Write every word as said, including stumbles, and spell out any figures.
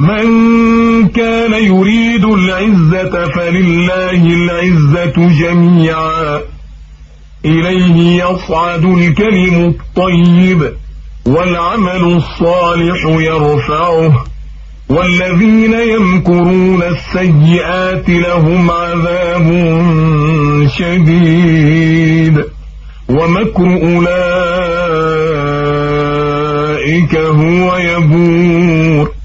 من كان يريد العزة فلله العزة جميعا إليه يصعد الكلم الطيب والعمل الصالح يرفعه والذين يمكرون السيئات لهم عذاب شديد ومكر أولئك هو يبور